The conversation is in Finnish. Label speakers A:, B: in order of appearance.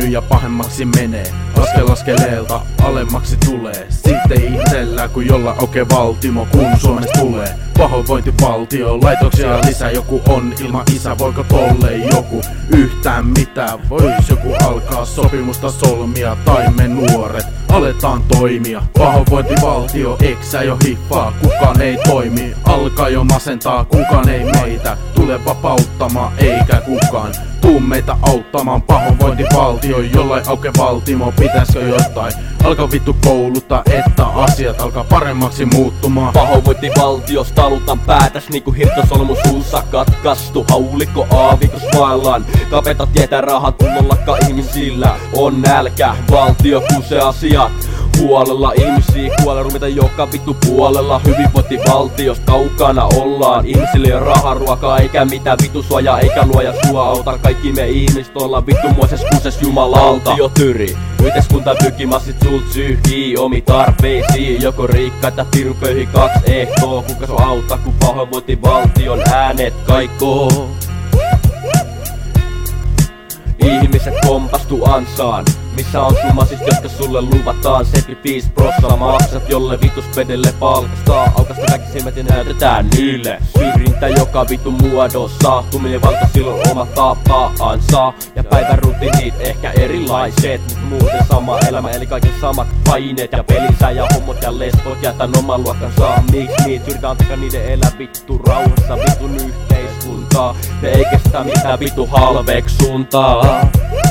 A: mennyt ja pahemmaksi menee. Askel askeleelta alemmaksi tulee. Sitten ihmetellään kun jolla auke valtimo kun Suomesta tulee. Pahoinvointivaltio, laitoksia lisää, joku on ilman isä, voiko tolleen joku yhtään mitään? Vois joku alkaa sopimusta solmia tai me nuoret aletaan toimia. Pahoinvointivaltio, eksä jo hiffaa, kukaan ei toimi, alkaa jo masentaa, kukaan ei meitä tule vapauttamaan eikä kukaan tuu meitä auttamaan. Pahoinvointivaltio, jollain auke valtimo, pitäisikö jotain alkaa vittu kouluttaa, että asiat alkaa paremmaksi muuttumaan.
B: Pahoinvointivaltiosta talutan päätäs niinku hirtosolmu suussa katkastu. Haulikko aavikus vaellaan, kapeta tietää rahan tunnollakka ihmisillä on nälkä. Valtio kusee asiat huolella, ihmisiä kuolee rumita joka vittu puolella. Hyvinvointivaltiosta kaukana ollaan, ihmisille ei ole rahaa, ruokaa eikä mitään vittu suojaa, eikä luoja sua auta. Kaikki me ihmiset ollaan vittumoises kuses jumalalta. Valtio tyri, yhteiskunta pykimassit sult syyhkii omi tarpeisiin. Joko rikkaita pirun pöyhi kaks ehtoa, kuka sun auttaa kun pahoinvointivaltion äänet kaikoo. Ihmiset kompastu ansaan, missä on summasit, jotka sulle luvataan 75% maksat, jolle vituspedelle palkastaa. Aukasta kaikki silmät ja näytetään niille syrjintä joka vitu muodossa. Tuminen valta silloin oma tapaansa ja päivän rutiinit ehkä erilaiset, mut muuten sama elämä eli kaiken samat paineet ja pelisää ja hommot ja lesbot jätän oman luokkansa. Miksi niitä yritään takaa niiden elää vittu rauhassa vitun yhteiskuntaa, ne ei kestä mitään vittu halveksuntaa.